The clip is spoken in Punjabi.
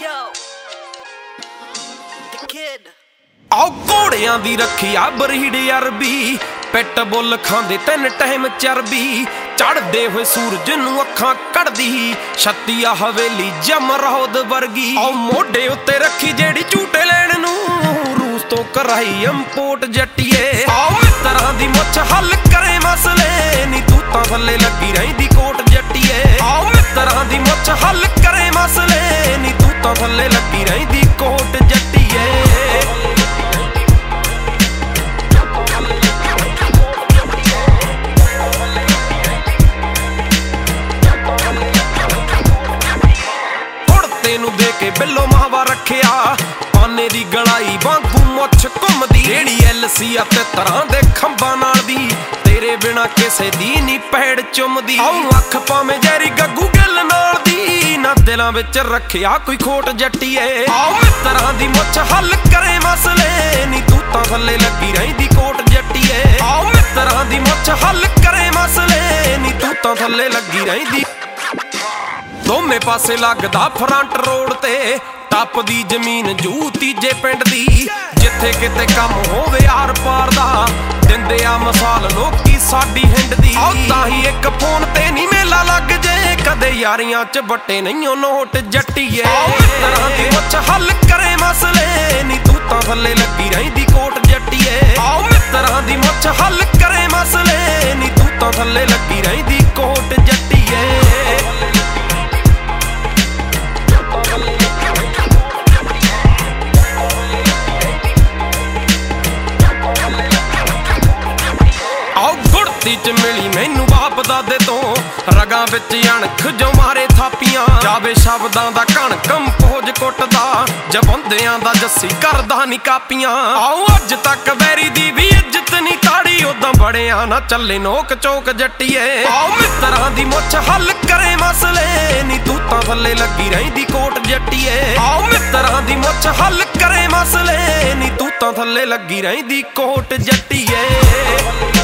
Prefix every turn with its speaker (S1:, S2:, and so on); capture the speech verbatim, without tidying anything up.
S1: ਆਓ ਘੋੜਿਆਂ ਦੀ ਰੱਖਿਆ ਬਰੀਡ ਅਰਬੀ, ਪਿੱਟ ਬੁੱਲ ਖਾਂਦੇ ਤਿੰਨ ਟਾਈਮ ਚਰਬੀ, ਚੜਦੇ ਹੋਏ ਸੂਰਜ ਨੂੰ ਅੱਖਾਂ ਕੱਢਦੀ, ਛੱਤੀਆ ਹਵੇਲੀ ਜਮਰੌਦ ਵਰਗੀ। ਆਓ ਮੋਢੇ ਉੱਤੇ ਰੱਖੀ ਜਿਹੜੀ ਝੂਟੇ ਲੈਣ ਨੂੰ, ਰੂਸ ਤੋਂ ਕਰਾਈ ਇੰਪੋਰਟ ਜੱਟੀਏ। ਆਓ ਮਿੱਤਰਾਂ ਦੀ ਮੁੱਛ ਹੱਲ ਕਰੇ ਮਸਲੇ, ਨੀ ਤੂੰ ਤਾਂ ਥੱਲੇ ਲੱਗੀ ਰਹਿੰਦੀ ਕੋਟ ਜੱਟੀਏ। ਆਓ ਮਿੱਤਰਾਂ ਦੀ ਮੁੱਛ ਹੱਲ ਕਰੇ ਮਸਲੇ, ਨੀ ਤੂੰ ਤਾਂ ਥੱਲੇ ਲੱਗੀ ਰਹਿੰਦੀ ਕੋਟ ਜੱਟੀਏ। ਨੂੰ ਦੇ ਕੇ ਬਿੱਲੋ ਮਾਵਾ ਰੱਖਿਆ, ਪਾਨੇ ਦੀ ਗਲਾਈ ਵਾਂਗੂ ਮੁੱਛ ਘੁੰਮਦੀ, ਜਿਹੜੀ ਐਲ ਸੀ ਅਤੇ ਤਰ੍ਹਾਂ ਦੇ ਖੰਭਾਂ ਨਾਲ ਦੀ, ਤੇਰੇ ਬਿਨਾ ਕਿਸੇ ਦੀ ਨੀ ਪੈੜ ਚੁੰਮਦੀ। ਆਉ ਅੱਖ ਭਾਵੇਂ ਜੈਰੀ ਗੱਗੂ ਗਿੱਲ ਨਾਲ ਦੀ, ਨਾ ਦਿਲਾਂ ਵਿੱਚ ਰੱਖਿਆ ਕੋਈ ਖੋਟ ਜੱਟੀਏ। ਆਉ ਮਿੱਤਰਾਂ ਦੀ ਮੁੱਛ ਹੱਲ ਕਰੇ ਮਸਲੇ, ਨੀ ਤੂੰ ਤਾਂ ਥੱਲੇ ਲੱਗੀ ਰਹਿੰਦੀ ਕੋਟ ਜੱਟੀਏ। ਆਉ ਮਿੱਤਰਾਂ ਦੀ ਮੁੱਛ ਹੱਲ ਕਰੇ ਮਸਲੇ, ਨੀ ਤੂੰ ਤਾਂ ਥੱਲੇ ਲੱਗੀ ਰਹਿੰਦੀ। ਦੋਵੇਂ ਪਾਸੇ ਲੱਗਦਾ ਫਰੰਟ ਰੋਡ ਤੇ, ਟੱਪਦੀ ਜ਼ਮੀਨ ਜੂ ਤੀਜੇ ਪਿੰਡ ਦੀ, ਜਿੱਥੇ ਕਿਤੇ ਕੰਮ ਹੋਵੇ ਆਰ ਪਾਰ ਦਾ, ਦਿੰਦੇ ਆ ਮਿਸਾਲ ਲੋਕੀ ਸਾਡੀ ਹਿੰਡ ਦੀ। ਆਓ ਤਾਂ ਹੀ ਇੱਕ ਫੋਨ ਤੇ ਨਹੀਂ ਮੇਲਾ ਲੱਗ ਜੇ, ਕਦੇ ਯਾਰੀਆਂ ਚ ਵੱਟੇ ਨਹੀਂ ਉਹ ਨੋਟ ਜੱਟੀਏ। ਆਓ ਮਿੱਤਰਾਂ ਦੀ ਮੁੱਛ ਹੱਲ ਕਰੇ ਮਸਲੇ, ਨੀ ਤੂੰ ਤਾਂ ਥੱਲੇ ਲੱਗੀ ਰਹਿੰਦੀ ਕੋਟ ਜੱਟੀਏ। ਆਓ ਮਿੱਤਰਾਂ ਦੀ ਮੁੱਛ ਹੱਲ ਕਰੇ ਮਸਲੇ, ਨੀ ਤੂੰ ਤਾਂ ਥੱਲੇ ਲੱਗੀ ਰਹਿੰਦੀ ਕੋਟ ਜੱਟੀਏ। ਚ ਮਿਲੀ ਮੈਨੂੰ ਬਾਪ ਦਾਦੇ ਤੋਂ, ਰਗਾਂ ਵਿੱਚ ਅਣਖ ਜੋ ਮਾਰੇ ਥਾਪੀਆਂ, ਜਾਵੇ ਸ਼ਬਦਾਂ ਦਾ ਕਣ ਕੰਪੋਜ ਕੁੱਟਦਾ, ਜਬੰਦਿਆਂ ਦਾ ਜੱਸੀ ਕਰਦਾ ਨੀ ਕਾਪੀਆਂ। ਆਓ ਅੱਜ ਤੱਕ ਵੈਰੀ ਦੀ ਵੀ ਇੱਜ਼ਤ ਨੀ ਤਾੜੀ, ਉਦਾਂ ਬੜਿਆਂ ਨਾ ਚੱਲੇ ਨੋਕ ਚੋਕ ਜੱਟੀਏ। ਆਓ ਮਿੱਤਰਾਂ ਦੀ ਮੁੱਛ ਹੱਲ ਕਰੇ ਮਸਲੇ, ਨੀ ਤੂੰ ਤਾਂ ਥੱਲੇ ਲੱਗੀ ਰਹਿੰਦੀ ਕੋਟ ਜੱਟੀਏ। ਆਓ ਮਿੱਤਰਾਂ ਦੀ ਮੁੱਛ ਹੱਲ ਕਰੇ ਮਸਲੇ, ਨੀ ਤੂੰ ਤਾਂ ਥੱਲੇ ਲੱਗੀ ਰਹਿੰਦੀ ਕੋਟ ਜੱਟੀਏ।